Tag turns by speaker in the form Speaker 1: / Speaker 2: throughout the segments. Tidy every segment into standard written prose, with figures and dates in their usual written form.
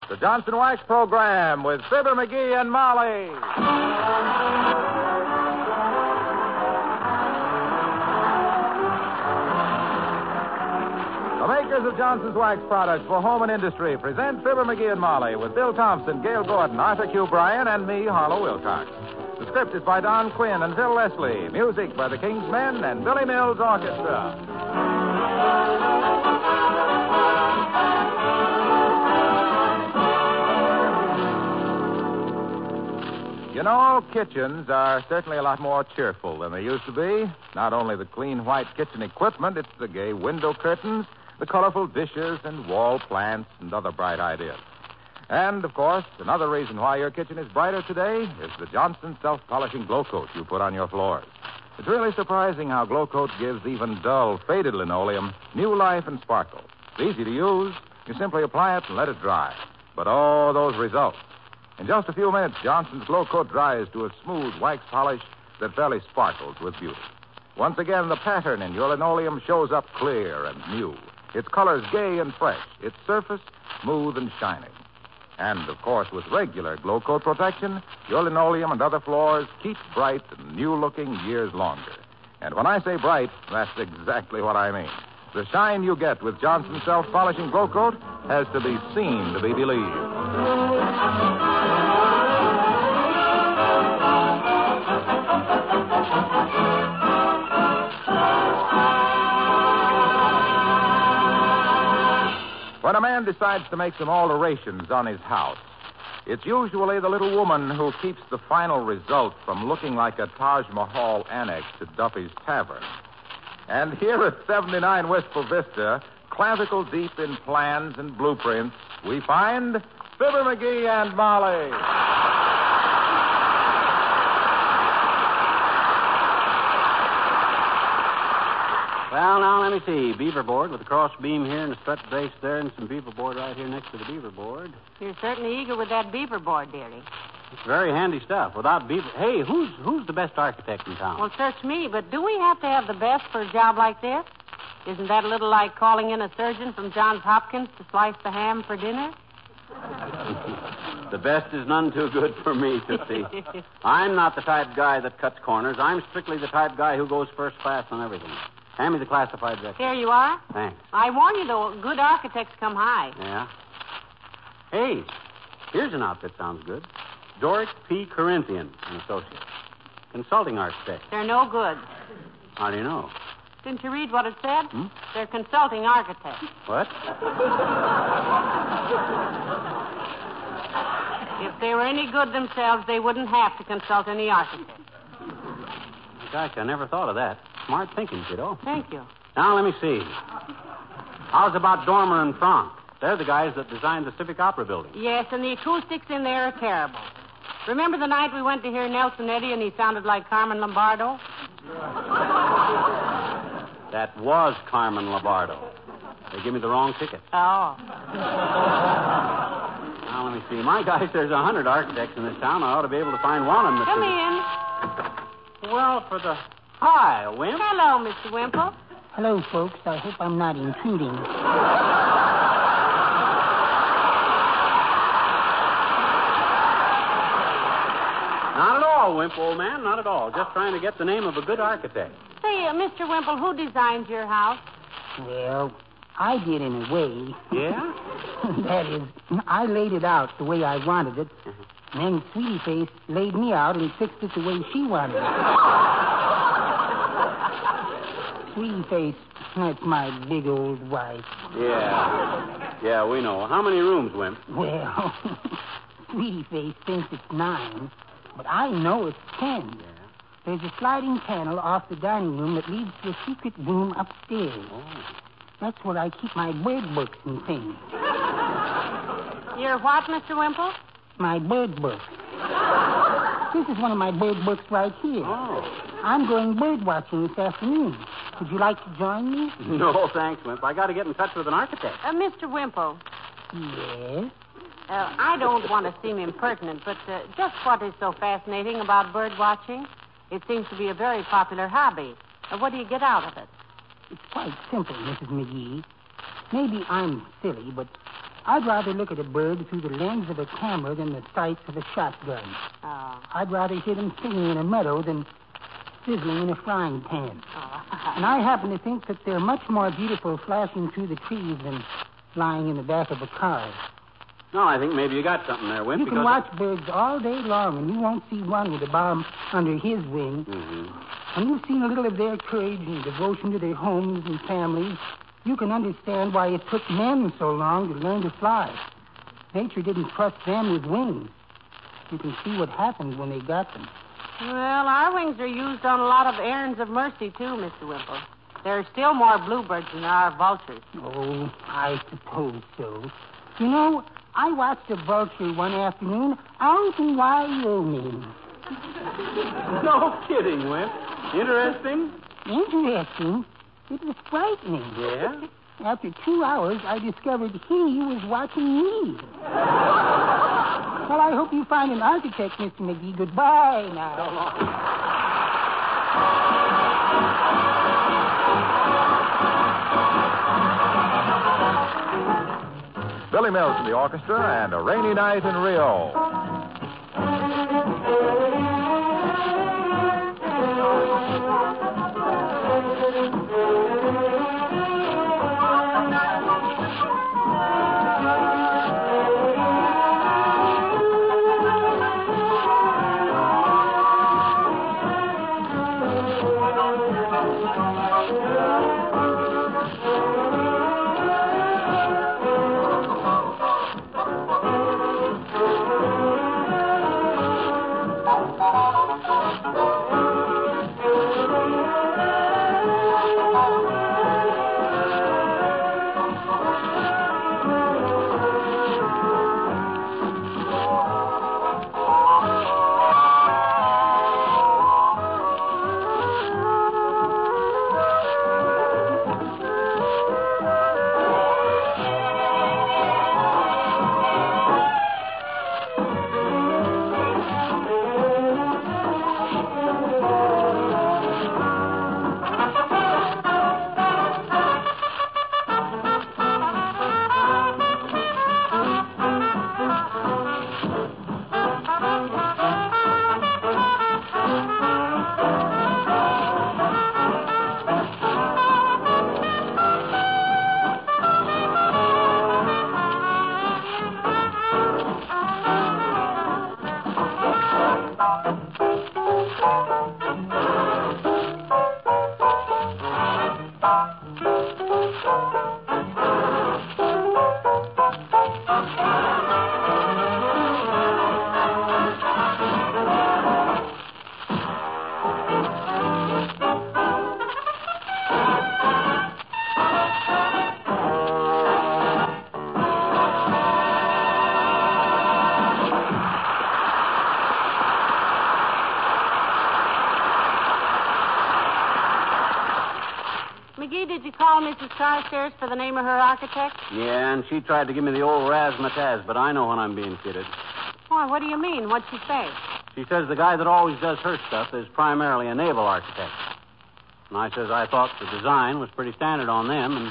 Speaker 1: The Johnson Wax Program with Fibber McGee and Molly. The makers of Johnson's Wax products for home and industry present Fibber McGee and Molly with Bill Thompson, Gail Gordon, Arthur Q. Bryan, and me, Harlow Wilcox. The script is by Don Quinn and Phil Leslie. Music by the King's Men and Billy Mills Orchestra. You know, kitchens are certainly a lot more cheerful than they used to be. Not only the clean white kitchen equipment, it's the gay window curtains, the colorful dishes, and wall plants, and other bright ideas. And, of course, another reason why your kitchen is brighter today is the Johnson self-polishing glow coat you put on your floors. It's really surprising how glow coat gives even dull, faded linoleum new life and sparkle. It's easy to use. You simply apply it and let it dry. But, oh, those results. In just a few minutes, Johnson's Glow Coat dries to a smooth wax polish that fairly sparkles with beauty. Once again, the pattern in your linoleum shows up clear and new. Its colors gay and fresh. Its surface smooth and shining. And, of course, with regular Glow Coat protection, your linoleum and other floors keep bright and new-looking years longer. And when I say bright, that's exactly what I mean. The shine you get with Johnson's self-polishing Glow Coat has to be seen to be believed. When a man decides to make some alterations on his house, it's usually the little woman who keeps the final result from looking like a Taj Mahal annex at Duffy's Tavern. And here at 79 Wistful Vista, clavicle deep in plans and blueprints, we find Fibber McGee and Molly.
Speaker 2: Well, now, let me see. Beaver board with a cross beam here and a strut base there and some beaver board right here next to the beaver board.
Speaker 3: You're certainly eager with that beaver board, dearie.
Speaker 2: It's very handy stuff. Without beaver... Hey, who's the best architect in town?
Speaker 3: Well, search me, but do we have to have the best for a job like this? Isn't that a little like calling in a surgeon from Johns Hopkins to slice the ham for dinner?
Speaker 2: The best is none too good for me, Tootsie. I'm not the type guy that cuts corners. I'm strictly the type guy who goes first class on everything. Hand me the classified record.
Speaker 3: Here you are.
Speaker 2: Thanks.
Speaker 3: I warn you, though, good architects come high.
Speaker 2: Yeah? Hey, here's an outfit sounds good. Doric P. Corinthian and Associates. Consulting architect.
Speaker 3: They're no good.
Speaker 2: How do you know?
Speaker 3: Didn't you read what it said? They're consulting architects.
Speaker 2: What?
Speaker 3: If they were any good themselves, they wouldn't have to consult any architect.
Speaker 2: Gosh, I never thought of that. Smart thinking, kiddo.
Speaker 3: Thank you.
Speaker 2: Now, let me see. How's about Dormer and Franck? They're the guys that designed the Civic Opera building.
Speaker 3: Yes, and the acoustics in there are terrible. Remember the night we went to hear Nelson Eddy and he sounded like Carmen Lombardo?
Speaker 2: That was Carmen Lombardo. They gave me the wrong ticket.
Speaker 3: Oh.
Speaker 2: Now, let me see. My guy says 100 architects in this town. I ought to be able to find one of them.
Speaker 3: Come in.
Speaker 2: Well, for the... Hi, Wimp.
Speaker 3: Hello, Mr. Wimple.
Speaker 4: Hello, folks. I hope I'm not intruding.
Speaker 2: Not at all, Wimp, old man. Not at all. Just trying to get the name of a good architect.
Speaker 3: Say, Mr. Wimple, who designed your house?
Speaker 4: Well, I did in a way.
Speaker 2: Yeah?
Speaker 4: That is, I laid it out the way I wanted it. And then Sweetie Face laid me out and fixed it the way she wanted it. Sweetie Face, that's my big old wife.
Speaker 2: Yeah, we know. How many rooms, Wimp?
Speaker 4: Well, Sweetie Face thinks it's 9, but I know it's 10.
Speaker 2: Yeah.
Speaker 4: There's a sliding panel off the dining room that leads to a secret room upstairs.
Speaker 2: Oh.
Speaker 4: That's where I keep my bird books and things.
Speaker 3: Your what, Mr. Wimple?
Speaker 4: My bird books. This is one of my bird books right here.
Speaker 2: Oh.
Speaker 4: I'm going bird watching this afternoon. Would you like to join me?
Speaker 2: No, thanks, Wimp. I got to get in touch with an architect.
Speaker 3: Mr. Wimple.
Speaker 4: Yes?
Speaker 3: I don't want to seem impertinent, but just what is so fascinating about bird watching? It seems to be a very popular hobby. What do you get out of it?
Speaker 4: It's quite simple, Mrs. McGee. Maybe I'm silly, but I'd rather look at a bird through the lens of a camera than the sights of a shotgun.
Speaker 3: Oh.
Speaker 4: I'd rather hear them singing in a meadow than sizzling in a frying pan.
Speaker 3: Oh.
Speaker 4: And I happen to think that they're much more beautiful flashing through the trees than lying in the back of a car.
Speaker 2: No, I think maybe you got something there, Wimp.
Speaker 4: You can watch birds all day long, and you won't see one with a bomb under his wing.
Speaker 2: Mm-hmm.
Speaker 4: When you've seen a little of their courage and devotion to their homes and families, you can understand why it took men so long to learn to fly. Nature didn't trust them with wings. You can see what happened when they got them.
Speaker 3: Well, our wings are used on a lot of errands of mercy, too, Mr. Wimple. There are still more bluebirds than there are vultures.
Speaker 4: Oh, I suppose so. You know, I watched a vulture one afternoon out in Wyoming.
Speaker 2: No kidding, Wimp. Interesting?
Speaker 4: Interesting. It was frightening.
Speaker 2: Yeah?
Speaker 4: After 2 hours, I discovered he was watching me. Well, I hope you find an architect, Mr. McGee. Goodbye now.
Speaker 2: So long.
Speaker 1: Billy Mills in the orchestra and A Rainy Night in Rio.
Speaker 3: McGee, did you call Mrs. Carstairs for the name of her architect?
Speaker 2: Yeah, and she tried to give me the old razzmatazz, but I know when I'm being kidded.
Speaker 3: Why, what do you mean? What'd she say?
Speaker 2: She says the guy that always does her stuff is primarily a naval architect. And I says I thought the design was pretty standard on them, and...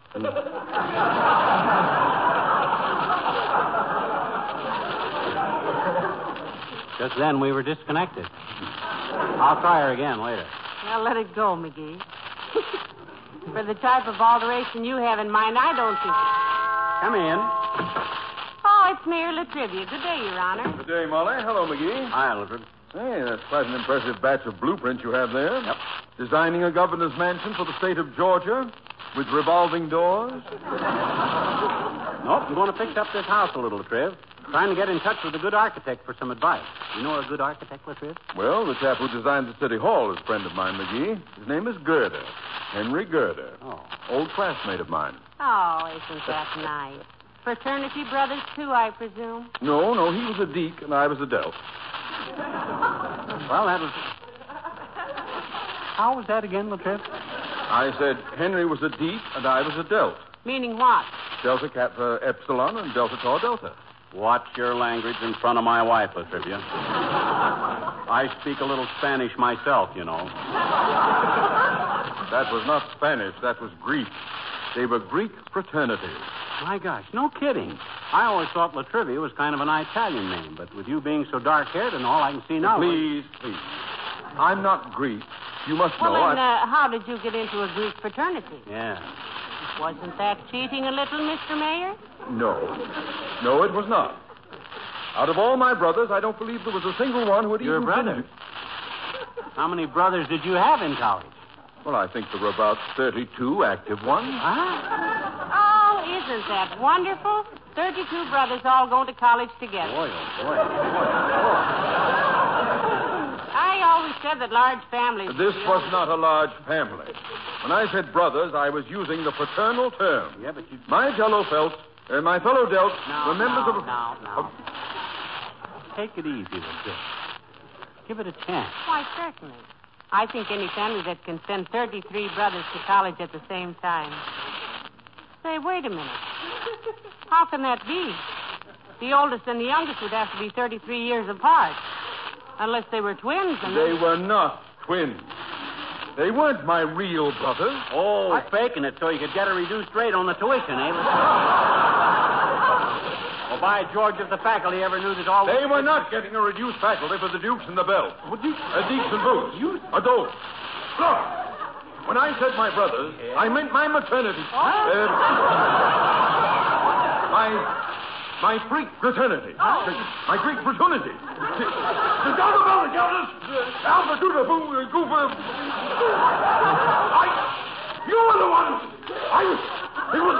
Speaker 2: Just then we were disconnected. I'll try her again later.
Speaker 3: Well, let it go, McGee. For the type of alteration you have in mind, I don't think...
Speaker 2: Come in.
Speaker 3: Oh, it's Mayor Latrivia. Good day, Your Honor.
Speaker 5: Good day, Molly. Hello, McGee.
Speaker 2: Hi, Alfred.
Speaker 5: Hey, that's quite an impressive batch of blueprints you have there.
Speaker 2: Yep.
Speaker 5: Designing a governor's mansion for the state of Georgia with revolving doors.
Speaker 2: Nope, I'm going to fix up this house a little, Latriv. Trying to get in touch with a good architect for some advice. You know a good architect, Latriv?
Speaker 5: Well, the chap who designed the city hall is a friend of mine, McGee. His name is Girder. Henry Girder.
Speaker 2: Oh.
Speaker 5: Old classmate of mine.
Speaker 3: Oh, isn't that nice? Fraternity brothers, too, I presume?
Speaker 5: No, he was a deek and I was a delf.
Speaker 2: Well, that was... How was that again, Latriv?
Speaker 5: I said Henry was a deek and I was a delf.
Speaker 3: Meaning what?
Speaker 5: Delta Kappa Epsilon and Delta Tau Delta.
Speaker 2: Watch your language in front of my wife, Latrivia. I speak a little Spanish myself, you know.
Speaker 5: That was not Spanish, that was Greek. They were Greek fraternities.
Speaker 2: My gosh, no kidding. I always thought La Trivia was kind of an Italian name, but with you being so dark-haired and all I can see now...
Speaker 5: Please. I'm not Greek. You must know.
Speaker 3: Well, then, how did you get into a Greek fraternity?
Speaker 2: Yeah.
Speaker 3: Wasn't that cheating a little, Mr. Mayor?
Speaker 5: No. No, it was not. Out of all my brothers, I don't believe there was a single one who had
Speaker 2: Your
Speaker 5: even
Speaker 2: brothers? How many brothers did you have in college?
Speaker 5: Well, I think there were about 32 active ones.
Speaker 3: Oh, isn't that wonderful? 32 brothers all going to college together.
Speaker 2: Boy, oh, boy.
Speaker 3: I always said that large families...
Speaker 5: This was not a large family. When I said brothers, I was using the fraternal term.
Speaker 2: Yeah, but you...
Speaker 5: My fellow Phelps and my fellow Delts were members of...
Speaker 2: No. Take it easy, little kid. Give it a chance.
Speaker 3: Why, certainly. I think any family that can send 33 brothers to college at the same time. Say, wait a minute. How can that be? The oldest and the youngest would have to be 33 years apart. Unless they were twins. And
Speaker 5: They were not twins. They weren't my real brothers.
Speaker 2: Oh, faking it so you could get a reduced rate on the tuition, eh? Well, by George, if the faculty ever knew that all...
Speaker 5: They were not getting a reduced faculty for the Dukes and the Bells. Deeks and Boots. Those. Look, when I said my brothers, I meant my maternity. My Greek fraternity. My Greek fraternity. The Donabella Countess, Alpha Duda Goofer. You were the one. It was.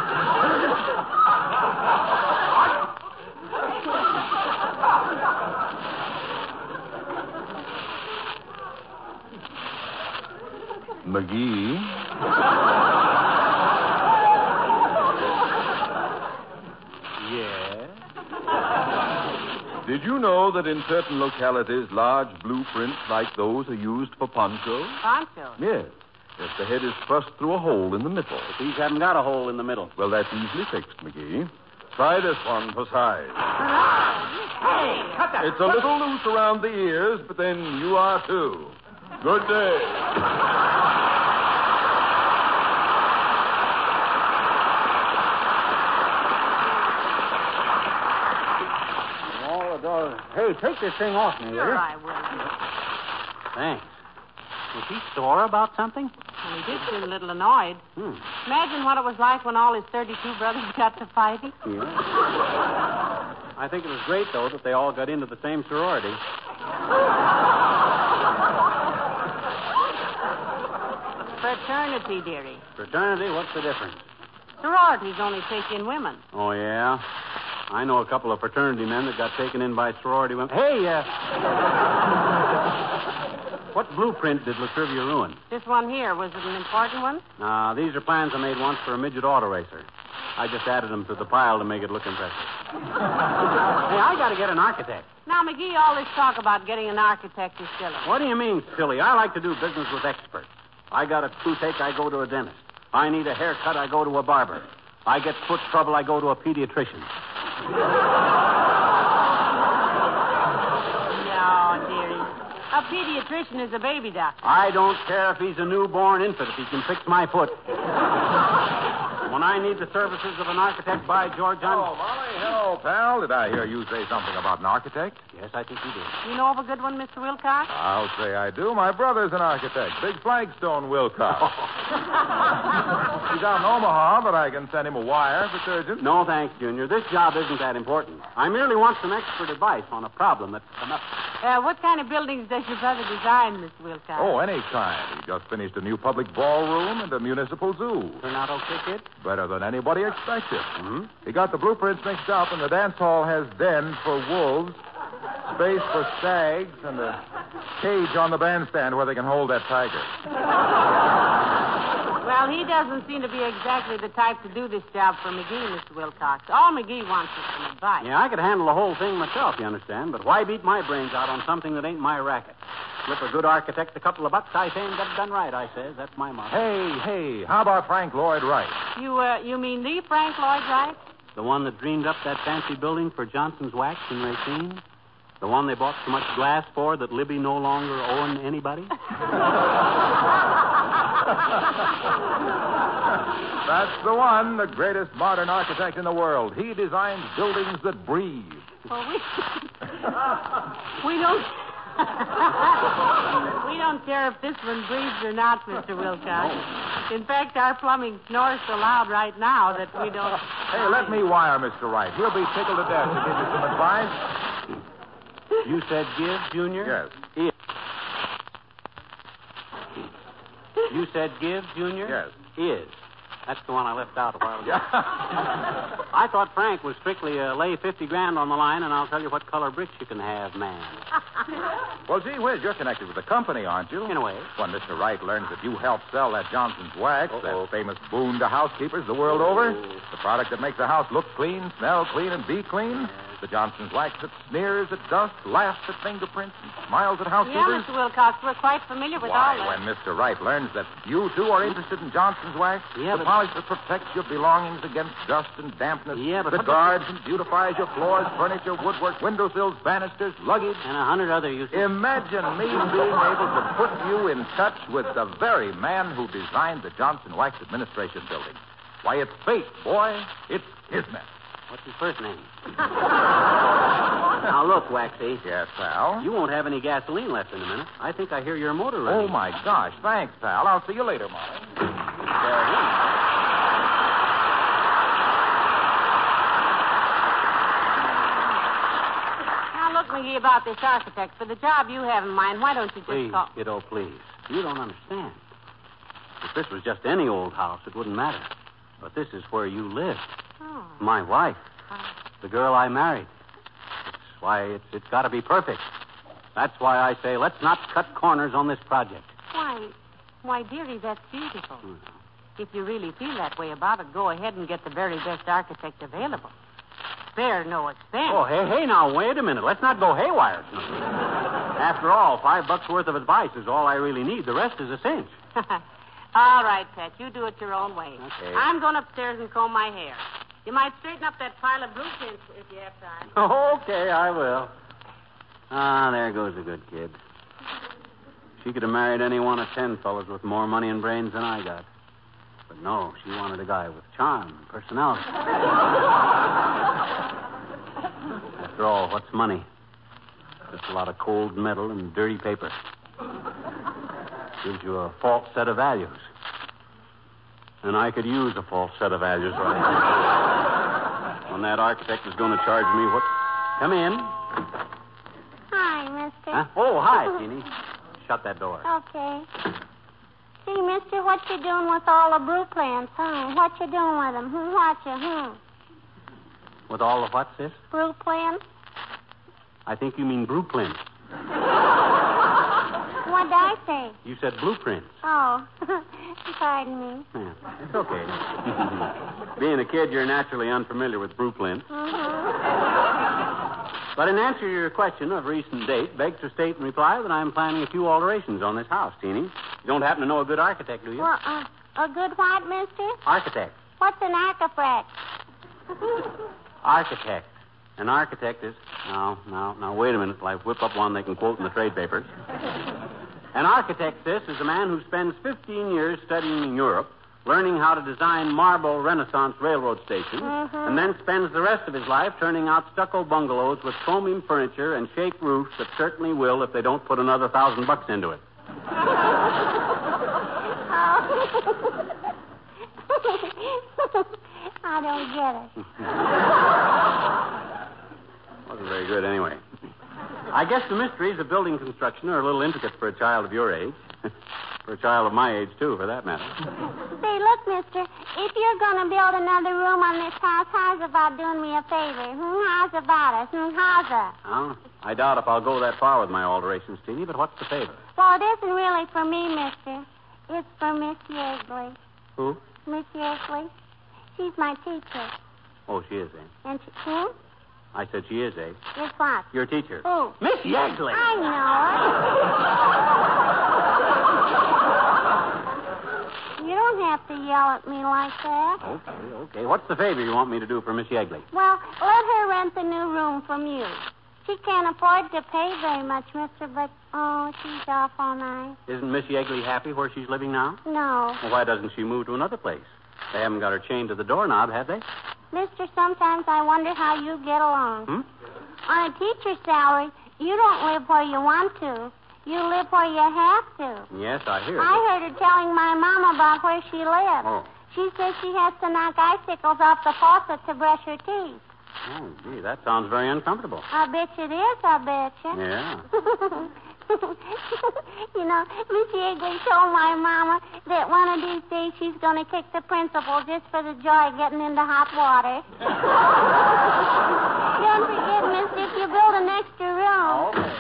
Speaker 5: McGee. Did you know that in certain localities, large blueprints like those are used for ponchos?
Speaker 3: Ponchos?
Speaker 5: Yes. If the head is thrust through a hole in the middle.
Speaker 2: But these haven't got a hole in the middle.
Speaker 5: Well, that's easily fixed, McGee. Try this one for size.
Speaker 3: Hey, cut that.
Speaker 5: It's a little loose around the ears, but then you are too. Good day.
Speaker 2: Hey, take this thing off me, will
Speaker 3: Sure,
Speaker 2: you?
Speaker 3: I will.
Speaker 2: Thanks. Was he sore about something?
Speaker 3: And he did seem a little annoyed. Imagine what it was like when all his 32 brothers got to fighting.
Speaker 2: Yeah. I think it was great, though, that they all got into the same sorority.
Speaker 3: Fraternity, dearie.
Speaker 2: Fraternity? What's the difference?
Speaker 3: Sororities only take in women.
Speaker 2: Oh, yeah? I know a couple of fraternity men that got taken in by sorority women. Hey, what blueprint did La Trivia ruin?
Speaker 3: This one here, was it an important one?
Speaker 2: These are plans I made once for a midget auto racer. I just added them to the pile to make it look impressive. Hey, I got to get an architect.
Speaker 3: Now, McGee, all this talk about getting an architect is silly.
Speaker 2: What do you mean, silly? I like to do business with experts. I got a toothache, I go to a dentist. I need a haircut, I go to a barber. I get foot trouble, I go to a pediatrician.
Speaker 3: No, dearie. A pediatrician is a baby doctor.
Speaker 2: I don't care if he's a newborn infant, if he can fix my foot. When I need the services of an architect, by George, I'm...
Speaker 1: Oh, Molly, hello, pal. Did I hear you say something about an architect?
Speaker 2: Yes, I think you did.
Speaker 3: You know of a good one, Mr. Wilcox?
Speaker 1: I'll say I do. My brother's an architect. Big Flagstone Wilcox. He's out in Omaha, but I can send him a wire if it's urgent.
Speaker 2: No, thanks, Junior. This job isn't that important. I merely want some expert advice on a problem that's come up.
Speaker 3: What kind of buildings does your brother design, Mr. Wilcox?
Speaker 1: Oh, any kind. He just finished a new public ballroom and a municipal zoo.
Speaker 2: Turn out okay, kid?
Speaker 1: Better than anybody expected.
Speaker 2: Mm-hmm.
Speaker 1: He got the blueprints mixed up, and the dance hall has den for wolves, space for stags, and a cage on the bandstand where they can hold that tiger.
Speaker 3: Well, he doesn't seem to be exactly the type to do this job for McGee, Mr. Wilcox. All McGee wants is some advice.
Speaker 2: Yeah, I could handle the whole thing myself, you understand, but why beat my brains out on something that ain't my racket? Slip a good architect a couple of bucks, I say, and get it done right, I says. That's my motto.
Speaker 1: Hey, how about Frank Lloyd Wright?
Speaker 3: You mean the Frank Lloyd Wright?
Speaker 2: The one that dreamed up that fancy building for Johnson's Wax in Racine? The one they bought so much glass for that Libby no longer owned anybody?
Speaker 1: That's the one, the greatest modern architect in the world. He designs buildings that breathe.
Speaker 3: Well, we don't... We don't care if this one breathes or not, Mr. Wilcox. In fact, our plumbing snores so loud right now that we don't...
Speaker 1: Hey, let me wire Mr. Wright. He'll be tickled to death to give you some advice.
Speaker 2: You said give, Junior?
Speaker 1: Yes.
Speaker 2: Is. You said give, Junior?
Speaker 1: Yes.
Speaker 2: Is. That's the one I left out a while ago.
Speaker 1: Yeah.
Speaker 2: I thought Frank was strictly lay $50,000 on the line, and I'll tell you what color bricks you can have, man.
Speaker 1: Well, gee whiz, you're connected with the company, aren't you?
Speaker 2: In a way.
Speaker 1: When Mr. Wright learns that you helped sell that Johnson's wax, that famous boon to housekeepers the world over, the product that makes a house look clean, smell clean, and be clean, the Johnson's wax that sneers at dust, laughs at fingerprints, and smiles at
Speaker 3: Yeah,
Speaker 1: housekeepers.
Speaker 3: Mr. Wilcox, we're quite familiar with all
Speaker 1: Why,
Speaker 3: that.
Speaker 1: when Mr. Wright learns that you, too, are interested in Johnson's wax,
Speaker 2: Yeah,
Speaker 1: the
Speaker 2: but-
Speaker 1: polish that protects your belongings against dust and dampness,
Speaker 2: Yeah, but
Speaker 1: that
Speaker 2: what-
Speaker 1: guards and beautifies your floors, furniture, woodwork, windowsills, banisters, luggage.
Speaker 2: And 100 other uses.
Speaker 1: Imagine me being able to put you in touch with the very man who designed the Johnson Wax Administration Building. Why, it's fate, boy. It's kismet.
Speaker 2: What's his first name? Now, look, Waxy.
Speaker 1: Yes, pal?
Speaker 2: You won't have any gasoline left in a minute. I think I hear your motor running.
Speaker 1: Oh, my gosh. Thanks, pal. I'll see you later, Molly.
Speaker 3: Now, look, McGee, about this architect. For the job you have in mind, why don't you just
Speaker 2: Please,
Speaker 3: call...
Speaker 2: kiddo, please. You don't understand. If this was just any old house, it wouldn't matter. But this is where you live.
Speaker 3: Oh.
Speaker 2: My wife. The girl I married. It's why it's got to be perfect. That's why I say let's not cut corners on this project.
Speaker 3: Why, dearie, that's beautiful. If you really feel that way about it, go ahead and get the very best architect available. Spare no expense.
Speaker 2: Oh, hey, now, wait a minute. Let's not go haywire. After all, $5 worth of advice is all I really need. The rest is a cinch.
Speaker 3: All right, Pat, you do it your own way.
Speaker 2: Okay.
Speaker 3: I'm going upstairs and comb my hair. You might straighten up that pile of blueprints if you have time.
Speaker 2: Okay, I will. Ah, there goes a good kid. She could have married any one of 10 fellas with more money and brains than I got. But no, she wanted a guy with charm and personality. After all, what's money? Just a lot of cold metal and dirty paper. Gives you a false set of values. And I could use a false set of values right now. When that architect is going to charge me what... Come in.
Speaker 6: Hi, mister.
Speaker 2: Huh? Oh, hi, Jeannie. Shut that door.
Speaker 6: Okay. See, mister, what you doing with all the blue plants, huh? What you doing with them? What you,
Speaker 2: With all the what, sis?
Speaker 6: Blue plants?
Speaker 2: I think you mean blueprints.
Speaker 6: What'd I say?
Speaker 2: You said blueprints.
Speaker 6: Oh, pardon me.
Speaker 2: Yeah, it's okay. Being a kid, you're naturally unfamiliar with blueprints. But in answer to your question of recent date, beg to state in reply that I'm planning a few alterations on this house, Teeny. You don't happen to know a good architect, do you?
Speaker 6: Well, a good what, mister?
Speaker 2: Architect.
Speaker 6: What's an architect?
Speaker 2: Architect. An architect is... Now, wait a minute till I whip up one they can quote in the trade papers. An architect, sis, is a man who spends 15 years studying in Europe, learning how to design marble Renaissance railroad stations, and then spends the rest of his life turning out stucco bungalows with chromium furniture and shake roofs that certainly will if they don't put another $1,000 into it.
Speaker 6: I don't get it.
Speaker 2: Wasn't very good anyway. I guess the mysteries of building construction are a little intricate for a child of your age. For a child of my age, too, for that matter.
Speaker 6: Say, look, mister, if you're going to build another room on this house, how's about doing me a favor? How's about it? How's that?
Speaker 2: Well, I doubt if I'll go that far with my alterations, Teeny, but what's the favor?
Speaker 6: Well, it isn't really for me, mister. It's for Miss Yeagley.
Speaker 2: Who?
Speaker 6: Miss Yeagley. She's my teacher.
Speaker 2: Oh, she is, eh?
Speaker 6: And she... Who?
Speaker 2: I said she is, eh?
Speaker 6: Is what?
Speaker 2: Your teacher.
Speaker 6: Who?
Speaker 2: Miss Yegley.
Speaker 6: I know it. You don't have to yell at me like that.
Speaker 2: Okay. What's the favor you want me to do for Miss Yegley?
Speaker 6: Well, let her rent the new room from you. She can't afford to pay very much, mister, but, she's awful nice.
Speaker 2: Isn't Miss Yegley happy where she's living now?
Speaker 6: No.
Speaker 2: Well, why doesn't she move to another place? They haven't got her chained to the doorknob, have they?
Speaker 6: Mister, sometimes I wonder how you get along. On a teacher's salary, you don't live where you want to. You live where you have to.
Speaker 2: Yes, I hear.
Speaker 6: I heard her telling my mom about where she lives.
Speaker 2: Oh.
Speaker 6: She says she has to knock icicles off the faucet to brush her teeth.
Speaker 2: Oh, gee, that sounds very uncomfortable.
Speaker 6: I bet you it is, I bet you.
Speaker 2: Yeah.
Speaker 6: You know, Miss Yeagley told my mama that one of these days she's going to kick the principal just for the joy of getting into hot water. Don't forget, miss, if you build an extra room.
Speaker 2: Okay.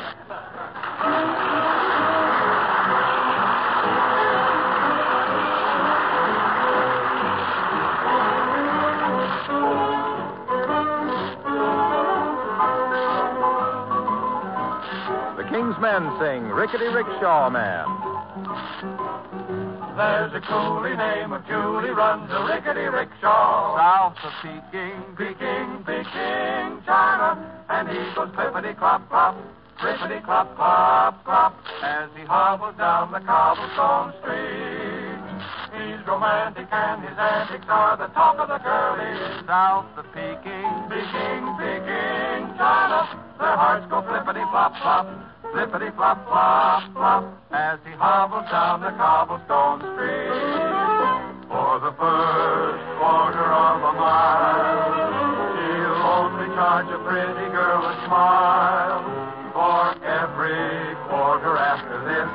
Speaker 1: King's Men sing Rickety Rickshaw Man.
Speaker 5: There's a coolie named Julie runs a rickety rickshaw. South of Peking, China. And he goes clippity-clop-clop, rippity-clop-clop-clop, as he hobbles down the cobblestone street. He's romantic and his antics are the talk of the girlies. South of Peking, China. Their hearts go flippity-flop-flop, flippity-flop-flop-flop, as he hobbles down the cobblestone street. For the first quarter of a mile, she'll only charge a pretty girl a smile. For every quarter after this,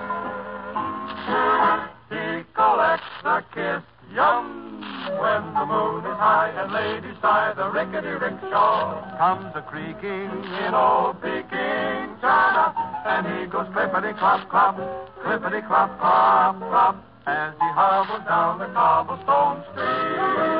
Speaker 5: he collects the kiss. Yum! When the moon is high and ladies sigh, the rickety rickshaw comes a-creaking in old Peking, China. And he goes clippity-clop-clop, clippity-clop-clop-clop, as he hobbles down the cobblestone street.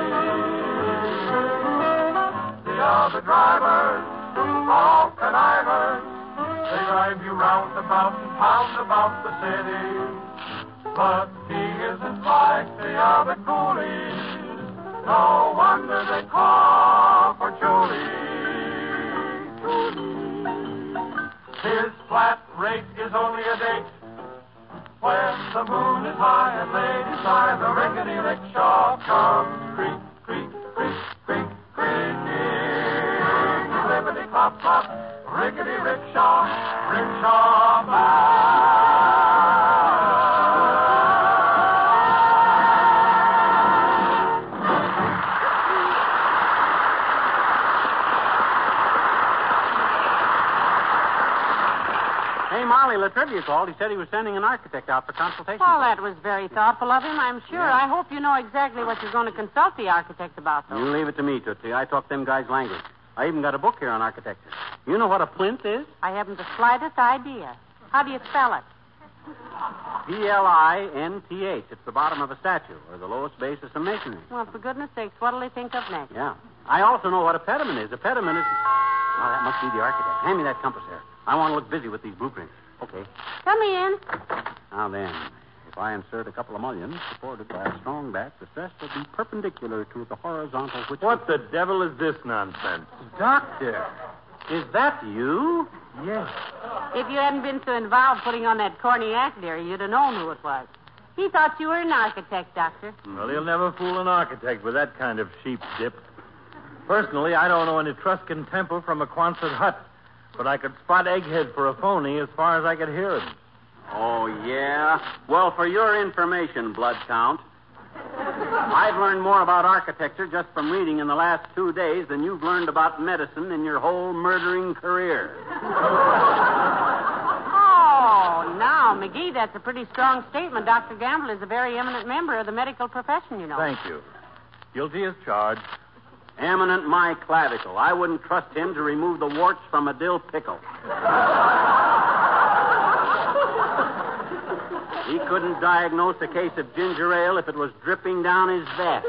Speaker 5: The other drivers, all connivers, they drive you round about and pound about the city. But he isn't like the other coolies. No wonder they call for Julie. His flat rate is only a date. When the moon is high and ladies sigh, the rickety rickshaw comes creak, creak, creak, creak, creaking. Clippity-clop-clop, rickety rickshaw, rickshaw man.
Speaker 2: Molly Latrivia called. He said he was sending an architect out for consultation.
Speaker 3: Well, that was very thoughtful of him, I'm sure. Yeah. I hope you know exactly what you're going to consult the architect about, though.
Speaker 2: You leave it to me, Tootsie. I talk them guys' language. I even got a book here on architecture. You know what a plinth is?
Speaker 3: I haven't the slightest idea. How do you spell it?
Speaker 2: P-L-I-N-T-H. It's the bottom of a statue, or the lowest base of some masonry.
Speaker 3: Well, for goodness sakes, what'll they think of next?
Speaker 2: Yeah. I also know what a pediment is. A pediment is... Oh, that must be the architect. Hand me that compass there. I want to look busy with these blueprints. Okay.
Speaker 3: Come in.
Speaker 2: Now then, if I insert a couple of mullions supported by a strong back, the stress will be perpendicular to the horizontal which...
Speaker 5: What the devil is this nonsense?
Speaker 2: Doctor, is that you?
Speaker 5: Yes.
Speaker 3: If you hadn't been so involved putting on that corny act there, you'd have known who it was. He thought you were an architect, Doctor.
Speaker 5: Well, he'll never fool an architect with that kind of sheep's dip. Personally, I don't know an Etruscan temple from a Quonset hut. But I could spot Egghead for a phony as far as I could hear him.
Speaker 2: Oh, yeah? Well, for your information, Blood Count, I've learned more about architecture just from reading in the last 2 days than you've learned about medicine in your whole murdering career.
Speaker 3: Oh, now, McGee, that's a pretty strong statement. Dr. Gamble is a very eminent member of the medical profession, you know.
Speaker 5: Thank you. Guilty as charged.
Speaker 2: Eminent my clavicle. I wouldn't trust him to remove the warts from a dill pickle. He couldn't diagnose a case of ginger ale if it was dripping down his vest.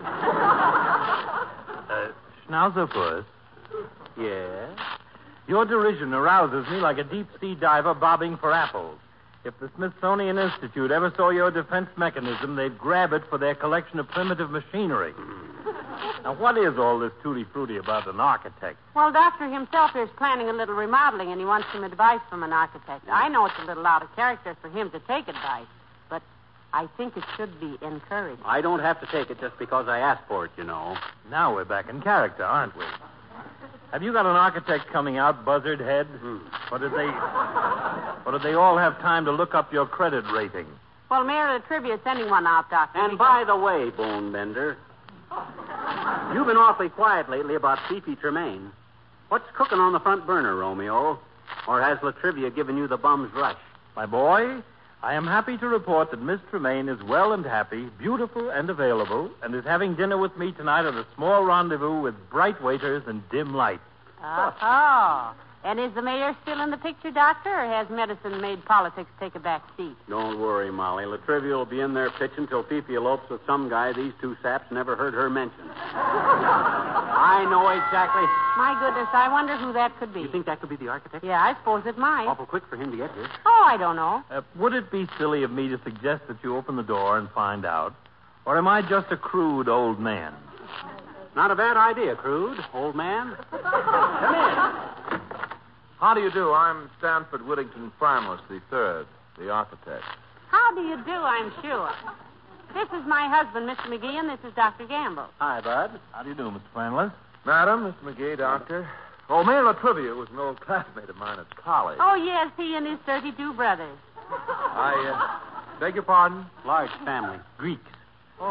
Speaker 5: Schnauzer
Speaker 2: Yes?
Speaker 5: Your derision arouses me like a deep-sea diver bobbing for apples. If the Smithsonian Institute ever saw your defense mechanism, they'd grab it for their collection of primitive machinery. Now, what is all this tutti-frutti about an architect?
Speaker 3: Well, Doctor himself is planning a little remodeling, and he wants some advice from an architect. I know it's a little out of character for him to take advice, but I think it should be encouraged.
Speaker 2: I don't have to take it just because I asked for it, you know.
Speaker 7: Now we're back in character, aren't we? Have you got an architect coming out, buzzard head? Or did they all have time to look up your credit rating?
Speaker 3: Well, Mayor Latrivia is sending one out, Doctor.
Speaker 2: And by the way, Bone Bender, you've been awfully quiet lately about Fifi Tremaine. What's cooking on the front burner, Romeo? Or has Latrivia given you the bum's rush?
Speaker 7: My boy, I am happy to report that Miss Tremaine is well and happy, beautiful and available, and is having dinner with me tonight at a small rendezvous with bright waiters and dim lights.
Speaker 3: Oh. And is the mayor still in the picture, Doctor, or has medicine made politics take a back seat?
Speaker 2: Don't worry, Molly. Latrivia will be in there pitching till Fifi elopes with some guy these two saps never heard her mention. I know exactly.
Speaker 3: My goodness, I wonder who that could be.
Speaker 2: You think that could be the architect?
Speaker 3: Yeah, I suppose it might.
Speaker 2: Awful quick for him to get here.
Speaker 3: Oh, I don't know.
Speaker 7: Would it be silly of me to suggest that you open the door and find out? Or am I just a crude old man?
Speaker 2: Not a bad idea, Crude, old man. Come in.
Speaker 1: How do you do? I'm Stanford Whittington Farmless III, the architect.
Speaker 3: How do you do, I'm sure. This is my husband, Mr. McGee, and this is Dr. Gamble.
Speaker 2: Hi, Bud.
Speaker 7: How do you do, Mr. Franlis?
Speaker 1: Madam, Mr. McGee, doctor. Oh, Mayor Latrivia was an old classmate of mine at college.
Speaker 3: Oh, yes, he and his 32 brothers.
Speaker 1: I beg your pardon?
Speaker 2: Large family.
Speaker 7: Greeks.
Speaker 1: Oh.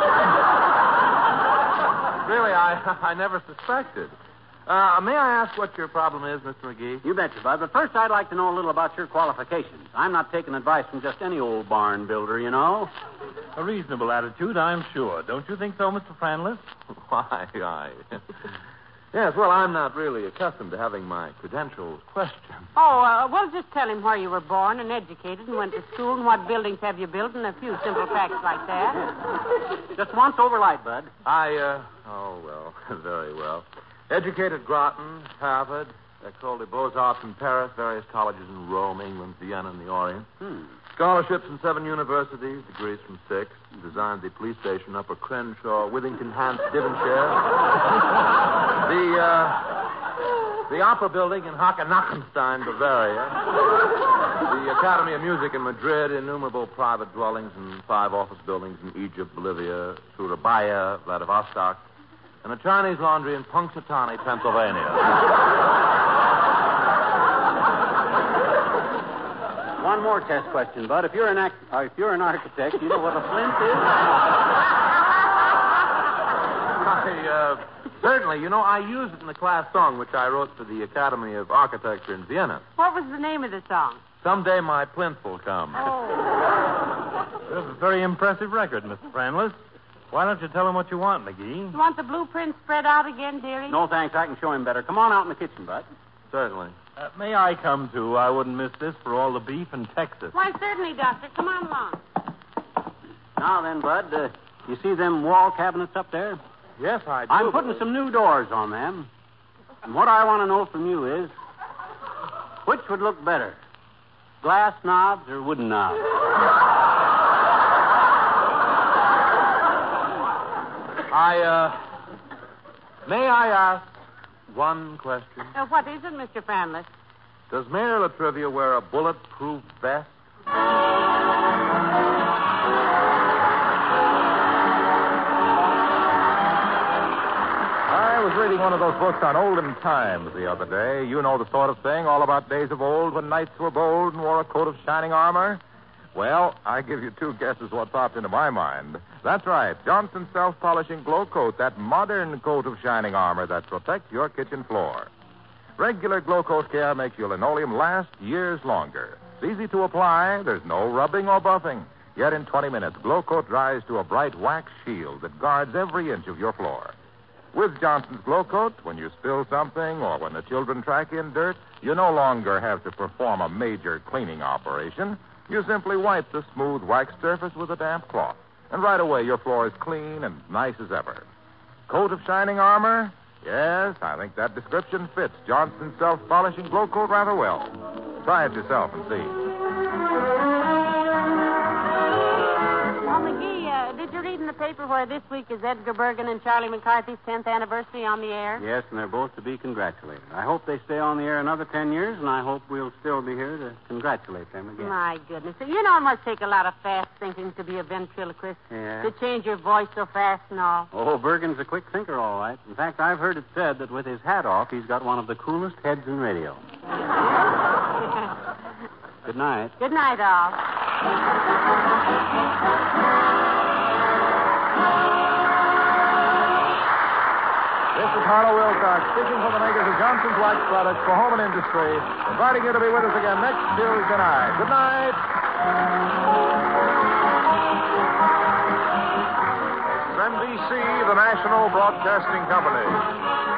Speaker 1: Really, I never suspected. May I ask what your problem is, Mr. McGee?
Speaker 2: You betcha, Bud. But first, I'd like to know a little about your qualifications. I'm not taking advice from just any old barn builder, you know.
Speaker 7: A reasonable attitude, I'm sure. Don't you think so, Mr. Franlis?
Speaker 1: Why, Yes, well, I'm not really accustomed to having my credentials questioned.
Speaker 3: Oh, well, just tell him where you were born and educated and went to school and what buildings have you built and a few simple facts like that.
Speaker 2: Just once over light, Bud.
Speaker 1: Oh, well, very well. Educated Groton, Harvard, École des Beaux-Arts in Paris, various colleges in Rome, England, Vienna, and the Orient. Scholarships in 7 universities, degrees from 6. Designed the police station, Upper Crenshaw, Withington, Hants, Devonshire. The Opera Building in Hockenackenstein, Bavaria. The Academy of Music in Madrid, innumerable private dwellings and 5 office buildings in Egypt, Bolivia, Surabaya, Vladivostok, and a Chinese laundry in Punxsutawney, Pennsylvania.
Speaker 2: One more test question, Bud. If you're an architect, you know what a flint is?
Speaker 1: Certainly. You know, I used it in the class song which I wrote for the Academy of Architecture in Vienna.
Speaker 3: What was the name of the song?
Speaker 1: Someday My Plinth Will Come.
Speaker 3: Oh.
Speaker 7: You have a very impressive record, Mr. Franlis. Why don't you tell him what you want, McGee?
Speaker 3: You want the blueprint spread out again, dearie?
Speaker 2: No, thanks. I can show him better. Come on out in the kitchen, Bud.
Speaker 1: Certainly.
Speaker 7: May I come, too? I wouldn't miss this for all the beef in Texas.
Speaker 3: Why, certainly, Doctor. Come on along.
Speaker 2: Now then, Bud, you see them wall cabinets up there?
Speaker 1: Yes, I do.
Speaker 2: I'm putting some new doors on them. And what I want to know from you is, which would look better, glass knobs or wooden knobs?
Speaker 1: May I ask one question?
Speaker 3: What is it, Mr. Franlis?
Speaker 1: Does Mayor Latrivia wear a bulletproof vest? I was reading one of those books on olden times the other day. You know the sort of thing, all about days of old when knights were bold and wore a coat of shining armor. Well, I give you 2 guesses what popped into my mind. That's right, Johnson's self-polishing glow coat, that modern coat of shining armor that protects your kitchen floor. Regular glow coat care makes your linoleum last years longer. It's easy to apply, there's no rubbing or buffing. Yet in 20 minutes, glow coat dries to a bright wax shield that guards every inch of your floor. With Johnson's glow coat, when you spill something or when the children track in dirt, you no longer have to perform a major cleaning operation. You simply wipe the smooth wax surface with a damp cloth, and right away your floor is clean and nice as ever. Coat of shining armor? Yes, I think that description fits Johnson's self-polishing glow coat rather well. Try it yourself and see.
Speaker 3: Oh, McGee, did you read in the paper where this week is Edgar Bergen and Charlie McCarthy's 10th anniversary on the air?
Speaker 2: Yes, and they're both to be congratulated. I hope they stay on the air another 10 years, and I hope we'll still be here to congratulate them again.
Speaker 3: My goodness. You know it must take a lot of fast thinking to be a ventriloquist.
Speaker 2: Yeah?
Speaker 3: To change your voice so fast and all.
Speaker 2: Oh, Bergen's a quick thinker, all right. In fact, I've heard it said that with his hat off, he's got one of the coolest heads in radio. Good night.
Speaker 3: Good night, all.
Speaker 1: This is Harlow Wilcox speaking for the makers of Johnson's Wax Products for Home and Industry, inviting you to be with us again next Tuesday night. Good night.
Speaker 5: NBC, the National Broadcasting Company.